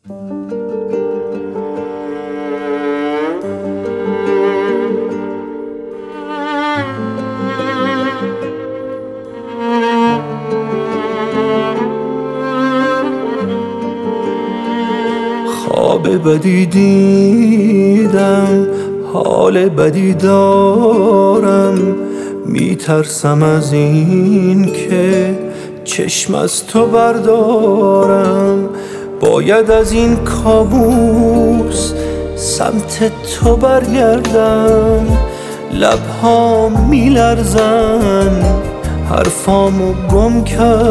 خواب بدی دیدم، حال بدی دارم، میترسم از این که چشم از تو بردارم. باید از این کابوس سمت تو برگردم. لبهام میلرزن، حرفامو گم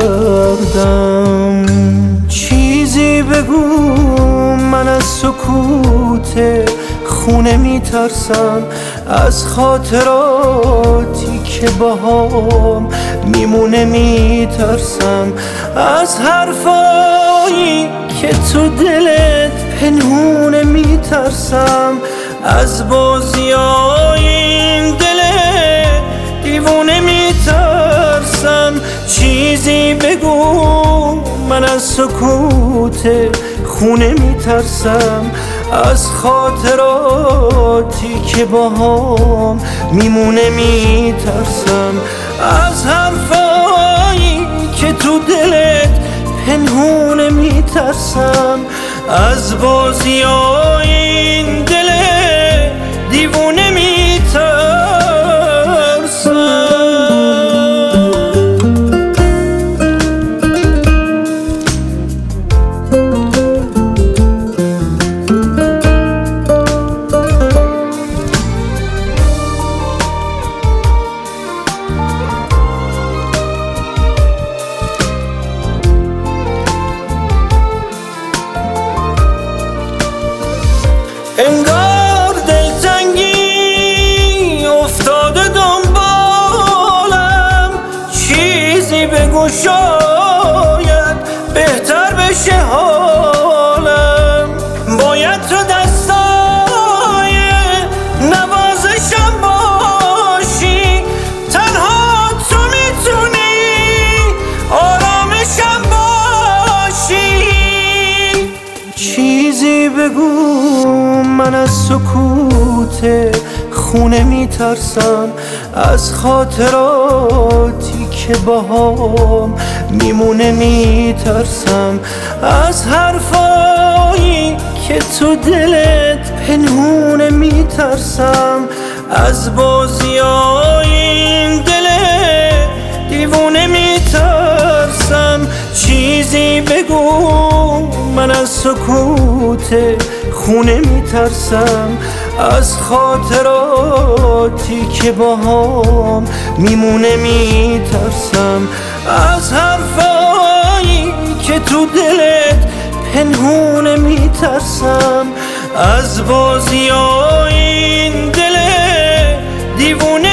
کردم. چیزی بگو، من از سکوت خونه میترسم، از خاطراتی که باهام میمونه میترسم، از حرفایی که تو دلت پنهونه میترسم، از بازیای این دل دیوونه میترسم. چیزی بگو، من از سکوت خونه میترسم، از خاطراتی که باهام میمونه میترسم، از حرفایی که تو دلت پنهونه میترسم، از بازیای این دل دیوونه میترسم. انگار دلتنگی افتاده دنبالم، چیزی بگو شاید بهتر بشه حالم. باید تو دستای نوازشم باشی، تنها تو میتونی آرامشم باشی. چیزی بگو، من از سکوت خونه میترسم، از خاطراتی که باهام میمونه میترسم، از حرفایی که تو دلت پنهونه میترسم، از بازیای این دل دیوونه میترسم. چیزی بگو، من از سکوت خونه میترسم، از خاطراتی که باهام میمونه میترسم، از حرفایی که تو دلت پنهونه میترسم، از بازیای این دل دیوونه